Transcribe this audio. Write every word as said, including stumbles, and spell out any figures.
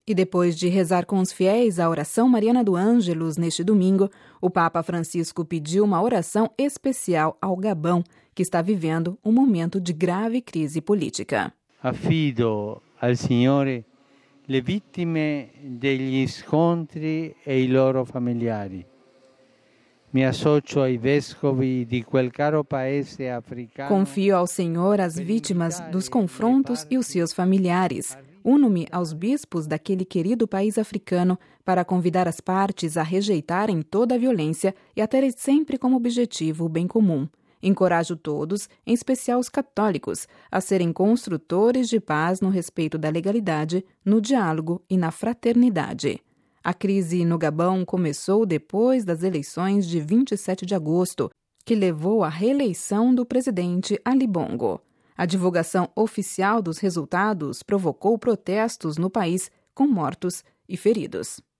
E depois de rezar com os fiéis a oração mariana do Ângelus neste domingo, o Papa Francisco pediu uma oração especial ao Gabão, que está vivendo um momento de grave crise política. Affido al Signore le vittime degli scontri e i loro familiari. Mi associo ai vescovi di quel caro paese africano. Confio ao Senhor as vítimas dos confrontos e os seus familiares. Uno-me aos bispos daquele querido país africano para convidar as partes a rejeitarem toda a violência e a terem sempre como objetivo o bem comum. Encorajo todos, em especial os católicos, a serem construtores de paz no respeito da legalidade, no diálogo e na fraternidade. A crise no Gabão começou depois das eleições de vinte e sete de agosto, que levou à reeleição do presidente Ali Bongo. A divulgação oficial dos resultados provocou protestos no país, com mortos e feridos.